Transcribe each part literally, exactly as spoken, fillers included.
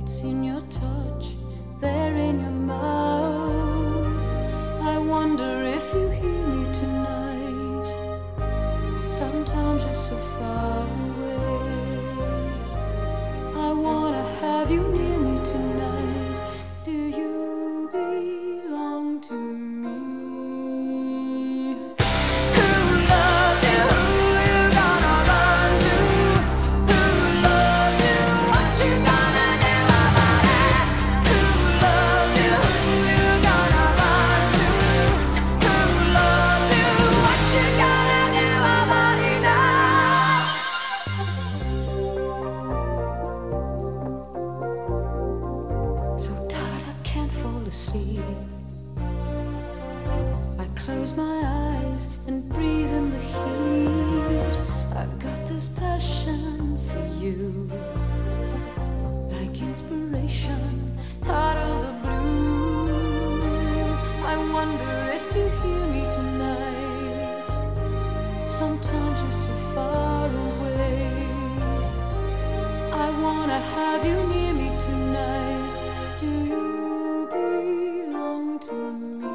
It's in your touch, there in your mouth. I wonder if you hear me tonight. Sometimes you're so far away. I wanna have you near me tonight. Do you belong to me? Asleep. I close my eyes and breathe in the heat. I've got this passion for you, like inspiration out of the blue. I wonder if you hear me tonight. Sometimes you're so far away. I wanna have you near me tonight. Do you to me?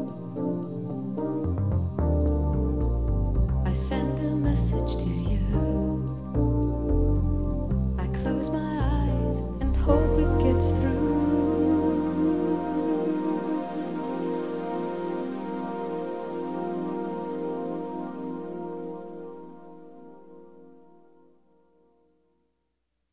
Send a message to you.